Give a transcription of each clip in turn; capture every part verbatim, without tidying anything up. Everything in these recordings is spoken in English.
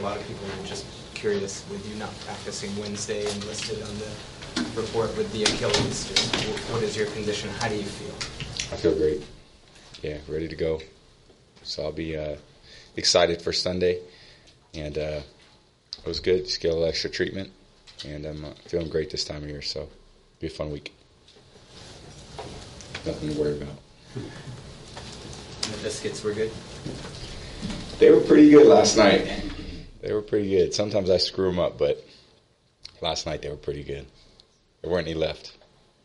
lot of people are just curious with you not practicing Wednesday and listed on the report with the Achilles. Just what is your condition? How do you feel? I feel great. Yeah, ready to go. So I'll be uh, excited for Sunday. And uh, it was good. Just get a little extra treatment. And I'm uh, feeling great this time of year. So it'll be a fun week. Nothing to worry about. The biscuits were good? They were pretty good last night. They were pretty good. Sometimes I screw them up, but last night they were pretty good. There weren't any left.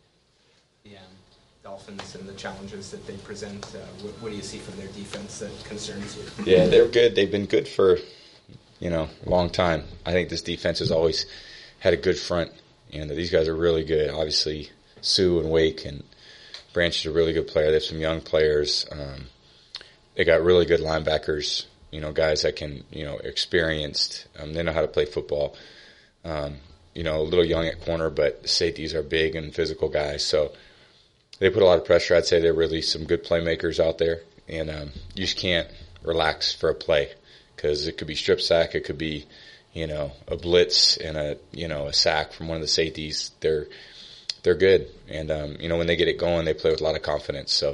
The um, Dolphins and the challenges that they present, uh, what, what do you see from their defense that concerns you? Yeah, they're good. They've been good for, you know, a long time. I think this defense has always had a good front, and these guys are really good. Obviously, Sue and Wake and Branch is a really good player. They have some young players. Um, they got really good linebackers, you know, guys that can, you know, experienced. Um, they know how to play football. Um, you know, a little young at corner, but the safeties are big and physical guys. So they put a lot of pressure. I'd say they're really some good playmakers out there. And um, you just can't relax for a play because it could be strip sack. It could be, you know, a blitz and a, you know, a sack from one of the safeties. They're They're good, and um, you know when they get it going, they play with a lot of confidence. So,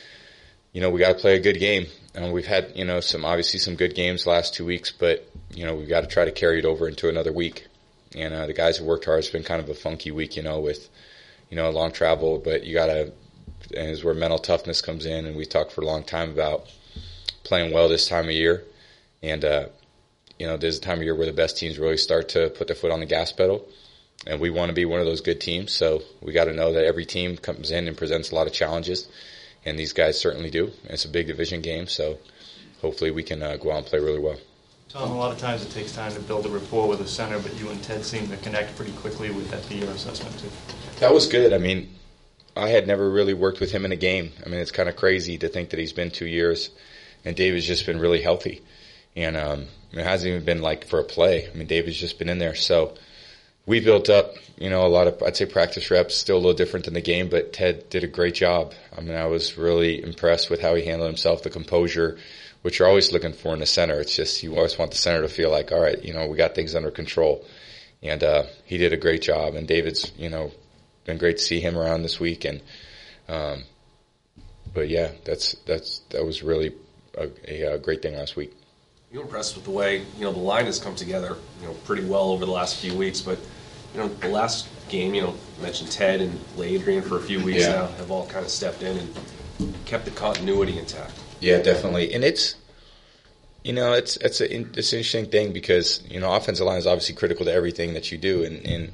you know, we got to play a good game. And we've had, you know, some obviously some good games the last two weeks, but you know we've got to try to carry it over into another week. And uh, the guys have worked hard. It's been kind of a funky week, you know, with you know a long travel, but you got to, and is where mental toughness comes in. And we talked for a long time about playing well this time of year, and uh, you know this is the time of year where the best teams really start to put their foot on the gas pedal. And we want to be one of those good teams, so we got to know that every team comes in and presents a lot of challenges, and these guys certainly do. And it's a big division game, so hopefully we can uh, go out and play really well. Tom, a lot of times it takes time to build a rapport with a center, but you and Ted seem to connect pretty quickly with that, your assessment too. That was good. I mean, I had never really worked with him in a game. I mean, it's kind of crazy to think that he's been two years, and David's just been really healthy. And um, it hasn't even been like for a play. I mean, David's just been in there, so we built up, you know, a lot of, I'd say, practice reps, still a little different than the game, but Ted did a great job. I mean, I was really impressed with how he handled himself, the composure, which you're always looking for in the center. It's just you always want the center to feel like, all right, you know, we got things under control. And uh, he did a great job. And David's, you know, been great to see him around this week. And, um, but yeah, that's that's that was really a, a, a great thing last week. You impressed with the way, you know, the line has come together, you know, pretty well over the last few weeks. But, you know, the last game, you know, you mentioned Ted and Adrian for a few weeks yeah. now have all kind of stepped in and kept the continuity intact. Yeah, definitely. And it's, you know, it's it's, a, it's an interesting thing because, you know, offensive line is obviously critical to everything that you do. And, and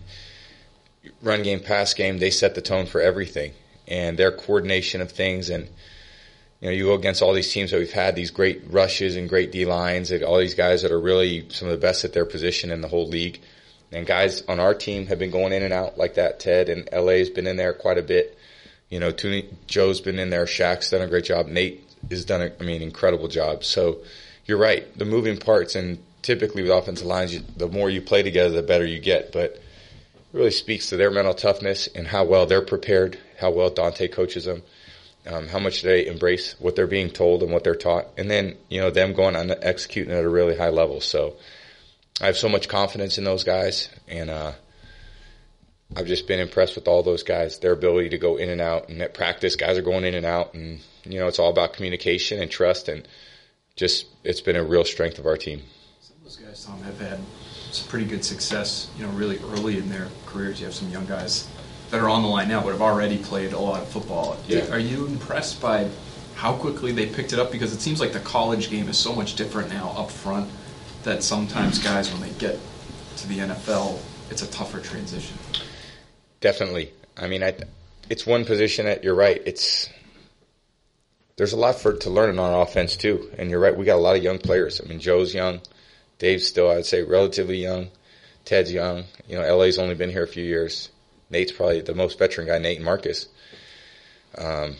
run game, pass game, they set the tone for everything. And their coordination of things and, you know, you go against all these teams that we've had, these great rushes and great D-lines, and all these guys that are really some of the best at their position in the whole league. And guys on our team have been going in and out like that. Ted and L A's been in there quite a bit. You know, Tooney, Joe's been in there. Shaq's done a great job. Nate has done, a, I mean, incredible job. So you're right. The moving parts, and typically with offensive lines, you, the more you play together, the better you get. But it really speaks to their mental toughness and how well they're prepared, how well Dante coaches them. Um, how much they embrace what they're being told and what they're taught. And then, you know, them going on and executing at a really high level. So I have so much confidence in those guys. And uh, I've just been impressed with all those guys, their ability to go in and out. And at practice, guys are going in and out. And, you know, it's all about communication and trust. And just it's been a real strength of our team. Some of those guys, Tom, have had some pretty good success, you know, really early in their careers. You have some young guys that are on the line now but have already played a lot of football. Yeah. Are you impressed by how quickly they picked it up? Because it seems like the college game is so much different now up front that sometimes guys, when they get to the N F L, it's a tougher transition. Definitely. I mean, I, it's one position that you're right. It's there's a lot for to learn on offense too. And you're right. We got a lot of young players. I mean, Joe's young, Dave's still, I'd say, relatively young. Ted's young. You know, L A's only been here a few years. Nate's probably the most veteran guy, Nate and Marcus. Um,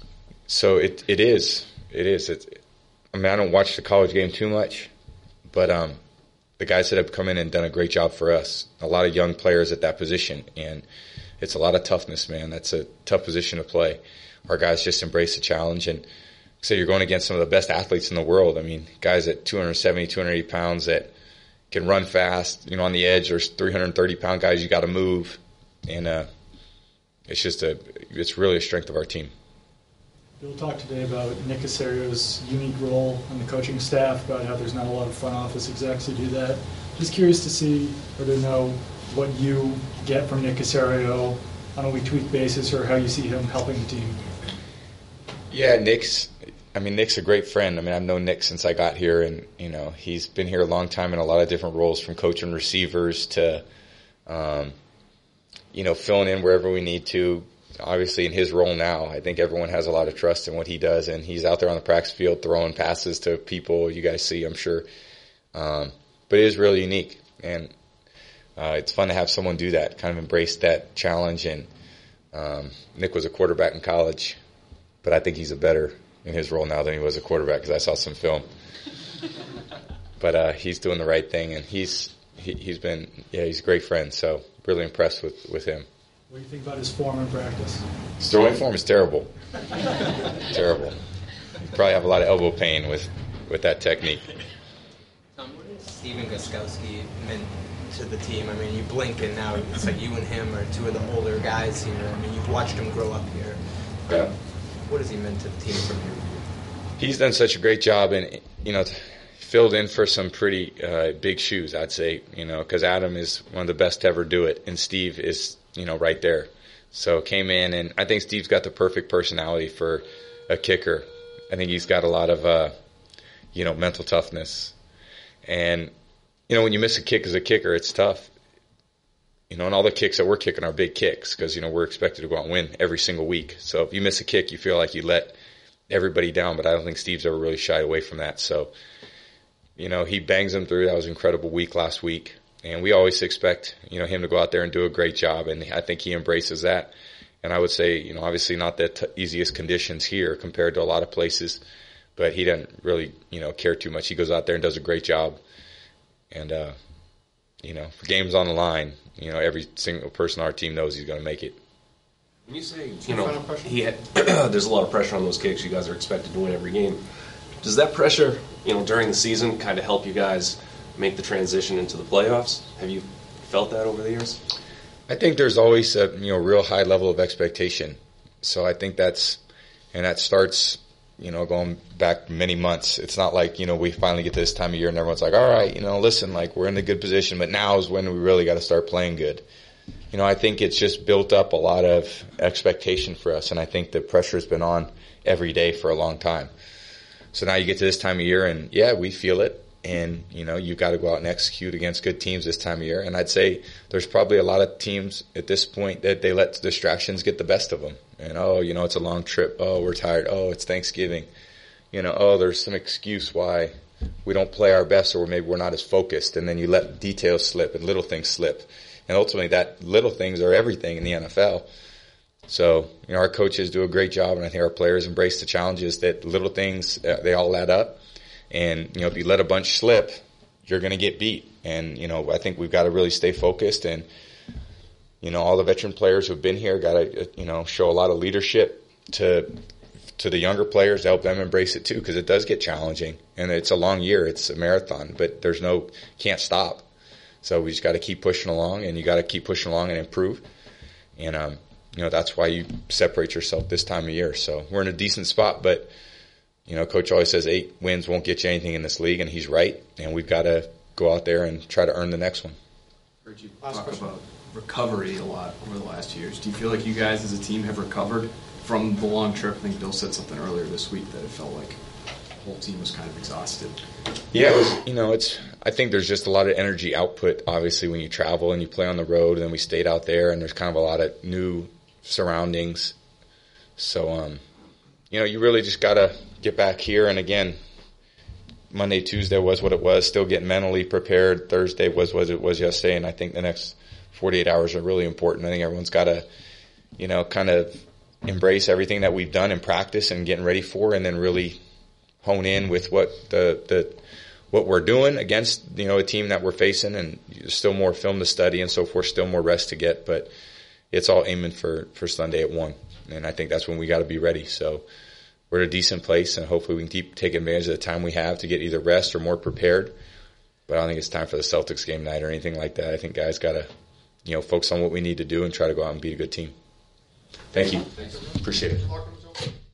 so it it is. It is. It's, I mean, I don't watch the college game too much, but um, the guys that have come in and done a great job for us, a lot of young players at that position, and it's a lot of toughness, man. That's a tough position to play. Our guys just embrace the challenge, and so you're going against some of the best athletes in the world. I mean, guys at two seventy, two eighty pounds that, can run fast. You know, on the edge, there's three hundred thirty pound guys you got to move, and uh, it's just a it's really a strength of our team. Bill talked today about Nick Casario's unique role on the coaching staff, about how there's not a lot of front office execs who do that. Just curious to see or to know what you get from Nick Casario on a week-to-week basis, or how you see him helping the team. Yeah, Nick's. I mean, Nick's a great friend. I mean, I've known Nick since I got here, and you know, he's been here a long time in a lot of different roles, from coaching receivers to, um, you know, filling in wherever we need to. Obviously, in his role now, I think everyone has a lot of trust in what he does, and he's out there on the practice field throwing passes to people you guys see, I'm sure. Um, but it is really unique, and uh, it's fun to have someone do that, kind of embrace that challenge. And um, Nick was a quarterback in college, but I think he's a better in his role now than he was a quarterback, because I saw some film. But uh, he's doing the right thing, and he's he, he's been yeah he's a great friend. So really impressed with, with him. What do you think about his form in practice? His throwing form is terrible. Terrible. You probably have a lot of elbow pain with, with that technique. Um, what has Stephen Gostkowski meant to the team? I mean, you blink and now it's like you and him are two of the older guys here. I mean, you've watched him grow up here. Yeah. What has he meant to the team from your view? He's done such a great job, and you know, filled in for some pretty uh, big shoes, I'd say. You know, because Adam is one of the best to ever do it, and Steve is, you know, right there. So came in, and I think Steve's got the perfect personality for a kicker. I think he's got a lot of, uh, you know, mental toughness. And, you know, when you miss a kick as a kicker, it's tough. You know, and all the kicks that we're kicking are big kicks, because, you know, we're expected to go out and win every single week. So if you miss a kick, you feel like you let everybody down, but I don't think Steve's ever really shied away from that. So, you know, he bangs them through. That was an incredible week last week. And we always expect, you know, him to go out there and do a great job, and I think he embraces that. And I would say, you know, obviously not the t- easiest conditions here compared to a lot of places, but he doesn't really, you know, care too much. He goes out there and does a great job. And, uh, you know, for games on the line, you know, every single person on our team knows he's going to make it. When you say, you know, he had, there's a lot of pressure on those kicks. You guys are expected to win every game. Does that pressure, you know, during the season kind of help you guys make the transition into the playoffs? Have you felt that over the years? I think there's always a, you know, real high level of expectation. So I think that's, and that starts, you know, going back many months. It's not like, you know, we finally get to this time of year and everyone's like, all right, you know, listen, like we're in a good position, but now is when we really got to start playing good. You know, I think it's just built up a lot of expectation for us, and I think the pressure's been on every day for a long time. So now you get to this time of year, and yeah, we feel it. And, you know, you've got to go out and execute against good teams this time of year. And I'd say there's probably a lot of teams at this point that they let distractions get the best of them. And, oh, you know, it's a long trip. Oh, we're tired. Oh, it's Thanksgiving. You know, oh, there's some excuse why we don't play our best, or maybe we're not as focused. And then you let details slip and little things slip. And ultimately, that little things are everything in the N F L. So, you know, our coaches do a great job, and I think our players embrace the challenges that little things, uh, they all add up. And, you know, if you let a bunch slip, you're going to get beat. And, you know, I think we've got to really stay focused. And, you know, all the veteran players who have been here got to, you know, show a lot of leadership to to the younger players to help them embrace it, too, because it does get challenging. And it's a long year. It's a marathon. But there's no – can't stop. So we just got to keep pushing along, and you got to keep pushing along and improve. And, um, you know, that's why you separate yourself this time of year. So we're in a decent spot, but – you know, Coach always says eight wins won't get you anything in this league, and he's right. And we've got to go out there and try to earn the next one. I heard you talk about recovery a lot over the last years. Do you feel like you guys as a team have recovered from the long trip? I think Bill said something earlier this week that it felt like the whole team was kind of exhausted. Yeah, it was, you know, it's. I think there's just a lot of energy output, obviously, when you travel and you play on the road. And then we stayed out there, and there's kind of a lot of new surroundings. So, um, you know, you really just got to get back here. And again, Monday, Tuesday was what it was, still getting mentally prepared. Thursday was what it was yesterday. And I think the next forty-eight hours are really important. I think everyone's got to, you know, kind of embrace everything that we've done in practice and getting ready for, and then really hone in with what the, the, what we're doing against, you know, a team that we're facing. And there's still more film to study and so forth, still more rest to get, but it's all aiming for, for Sunday at one. And I think that's when we got to be ready. So we're at a decent place, and hopefully we can keep take advantage of the time we have to get either rest or more prepared. but I don't think it's time for the Celtics game night or anything like that. I think guys got to, you know, focus on what we need to do and try to go out and beat a good team. Thank you. Appreciate it.